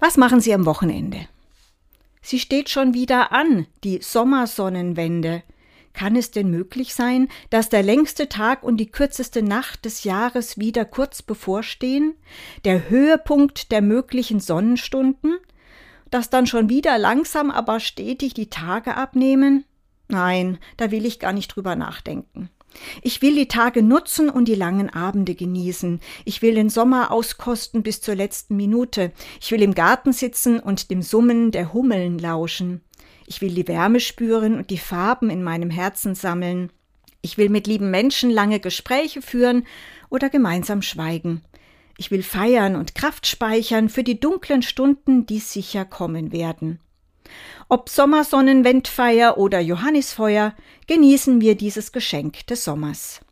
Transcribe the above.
Was machen Sie am Wochenende? Sie steht schon wieder an, die Sommersonnenwende. Kann es denn möglich sein, dass der längste Tag und die kürzeste Nacht des Jahres wieder kurz bevorstehen? Der Höhepunkt der möglichen Sonnenstunden? Dass dann schon wieder langsam, aber stetig die Tage abnehmen? Nein, da will ich gar nicht drüber nachdenken. Ich will die Tage nutzen und die langen Abende genießen. Ich will den Sommer auskosten bis zur letzten Minute. Ich will im Garten sitzen und dem Summen der Hummeln lauschen. Ich will die Wärme spüren und die Farben in meinem Herzen sammeln. Ich will mit lieben Menschen lange Gespräche führen oder gemeinsam schweigen. Ich will feiern und Kraft speichern für die dunklen Stunden, die sicher kommen werden. Ob Sommersonnenwendfeier oder Johannisfeuer, genießen wir dieses Geschenk des Sommers.